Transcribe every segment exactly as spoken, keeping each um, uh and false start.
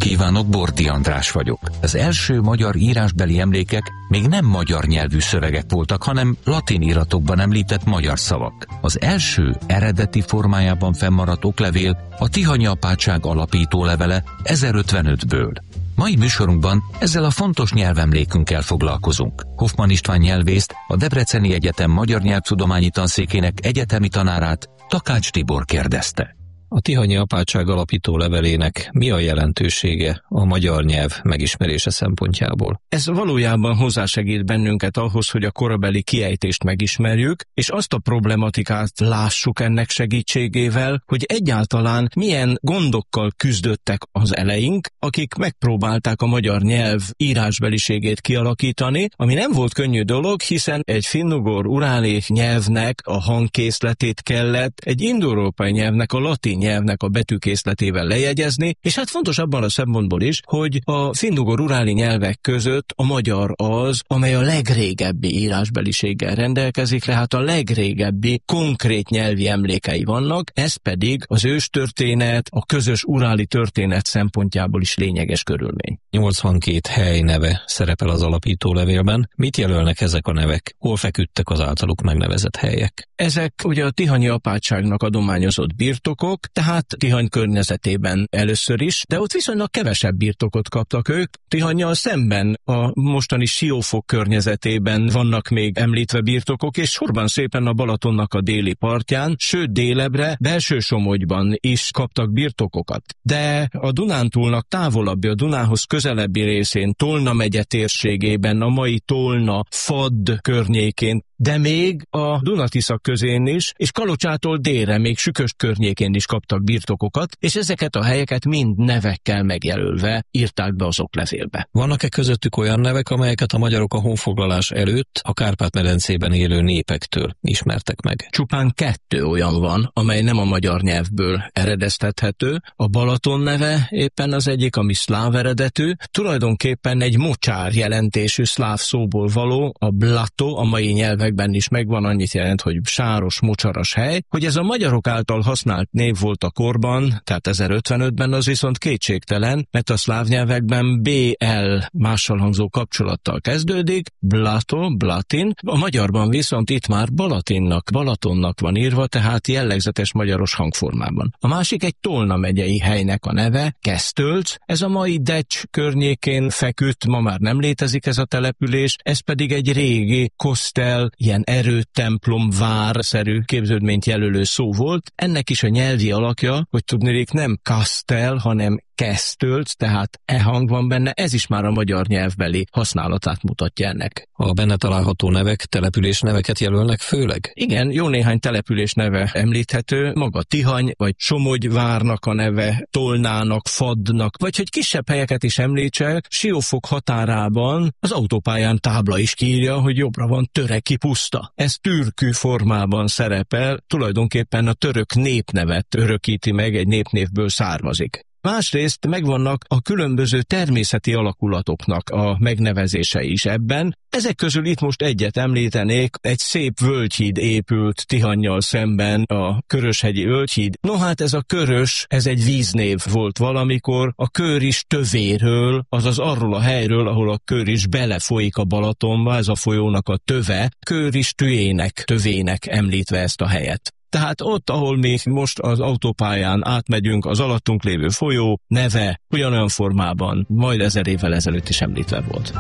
kívánok, Bordi András vagyok. Az első magyar írásbeli emlékek még nem magyar nyelvű szövegek voltak, hanem latin iratokban említett magyar szavak. Az első eredeti formájában fennmaradt oklevél a Tihanyi apátság alapító levele ezerötvenötből. Mai műsorunkban ezzel a fontos nyelvemlékünkkel foglalkozunk. Hoffmann István nyelvészt, a Debreceni Egyetem Magyar Nyelvtudományi Tanszékének egyetemi tanárát, Takács Tibor kérdezte. A Tihanyi apátság alapító levelének mi a jelentősége a magyar nyelv megismerése szempontjából? Ez valójában hozzásegít bennünket ahhoz, hogy a korabeli kiejtést megismerjük, és azt a problematikát lássuk ennek segítségével, hogy egyáltalán milyen gondokkal küzdöttek az eleink, akik megpróbálták a magyar nyelv írásbeliségét kialakítani, ami nem volt könnyű dolog, hiszen egy finnugor uráli nyelvnek a hangkészletét kellett egy indoeurópai nyelvnek, a latin nyelvnek a betűkészletével lejegyezni, és hát fontos abban a szempontból is, hogy a finnugor uráli nyelvek között a magyar az, amely a legrégebbi írásbeliséggel rendelkezik, tehát a legrégebbi konkrét nyelvi emlékei vannak, ez pedig az őstörténet, a közös uráli történet szempontjából is lényeges körülmény. nyolcvankét hely neve szerepel az alapító levélben. Mit jelölnek ezek a nevek? Hol feküdtek az általuk megnevezett helyek? Ezek ugye a Tihanyi apátságnak adományozott birtokok, tehát Tihany környezetében először is, de ott viszonylag kevesebb birtokot kaptak ők. Tihannyal szemben a mostani Siófok környezetében vannak még említve birtokok, és sorban szépen a Balatonnak a déli partján, sőt délebbre, Belső-Somogyban is kaptak birtokokat. De a Dunántúlnak távolabbi, a Dunához közelebbi részén, Tolna megye térségében, a mai Tolna, Fadd környékén, de még a Dunatisza közén is, és Kalocsától délre, még Süköst környékén is kaptak birtokokat, és ezeket a helyeket mind nevekkel megjelölve írták be az oklevélbe. Vannak-e közöttük olyan nevek, amelyeket a magyarok a honfoglalás előtt a Kárpát-medencében élő népektől ismertek meg? Csupán kettő olyan van, amely nem a magyar nyelvből eredeztethető. A Balaton neve éppen az egyik, ami szláv eredetű, tulajdonképpen egy mocsár jelentésű szláv szóból való, a blato, a mai nyelvek is megvan, annyit jelent, hogy sáros, mocsaras hely, hogy ez a magyarok által használt név volt a korban, tehát ezerötvenötben, az viszont kétségtelen, mert a szláv nyelvekben bé el mással hangzó kapcsolattal kezdődik, blato, blatin, a magyarban viszont itt már Balatinnak, Balatonnak van írva, tehát jellegzetes magyaros hangformában. A másik egy Tolna megyei helynek a neve, Kesztölc, ez a mai Decs környékén feküdt, ma már nem létezik ez a település, ez pedig egy régi kosztel, ilyen erőtemplom, vár-szerű képződményt jelölő szó volt. Ennek is a nyelvi alakja, hogy tudnék, nem Kastel, hanem Kesztölc, tehát e hang van benne, ez is már a magyar nyelvbeli használatát mutatja ennek. A benne található nevek, település neveket jelölnek főleg? Igen, jó néhány település neve említhető, maga Tihany, vagy Somogy várnak a neve, Tolnának, Faddnak, vagy hogy kisebb helyeket is említsek, Siófok határában az autópályán tábla is kiírja, hogy jobbra van Töreki puszta. Ez türkű formában szerepel, tulajdonképpen a török népnevet örökíti meg, egy népnévből származik. Másrészt megvannak a különböző természeti alakulatoknak a megnevezései is ebben. Ezek közül itt most egyet említenék, egy szép völgyhíd épült Tihannyal szemben, a Köröshegyi völgyhíd. No hát ez a Körös, ez egy víznév volt valamikor, a Kőr is tövéről, azaz arról a helyről, ahol a Kőr is belefolyik a Balatonba, ez a folyónak a töve, Kőr is tüjének, tövének említve ezt a helyet. Tehát ott, ahol mi most az autópályán átmegyünk, az alattunk lévő folyó neve ugyanolyan formában majd ezer évvel ezelőtt is említve volt.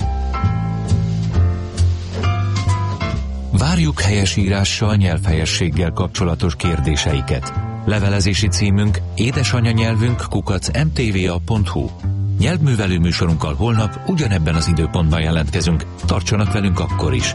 Várjuk helyesírással, nyelvhelyességgel kapcsolatos kérdéseiket. Levelezési címünk édesanyanyelvünk kukac em té vé á pont hú. Nyelvművelő műsorunkkal holnap ugyanebben az időpontban jelentkezünk. Tartsanak velünk akkor is!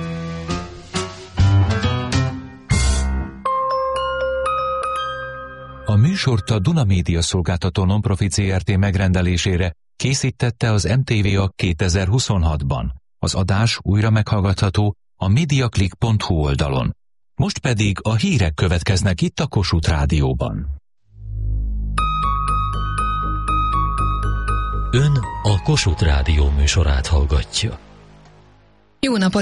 A műsort a Duna Média Szolgáltató Nonprofit zé er té megrendelésére készítette az em té vé á kétezer-huszonhatban. Az adás újra meghallgatható a mediaclick pont hú oldalon. Most pedig a hírek következnek itt a Kossuth Rádióban. Ön a Kossuth Rádió műsorát hallgatja. Jó napot